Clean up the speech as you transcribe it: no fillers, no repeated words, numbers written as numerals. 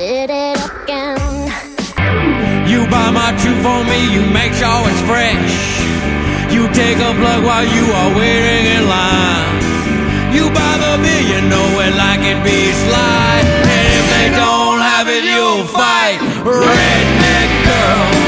did it again. You buy my truth for me, you make sure it's fresh. You take a plug while you are waiting in line. You buy the beer, you know it like it be Sly. And if they don't have it, you'll fight. Redneck girl.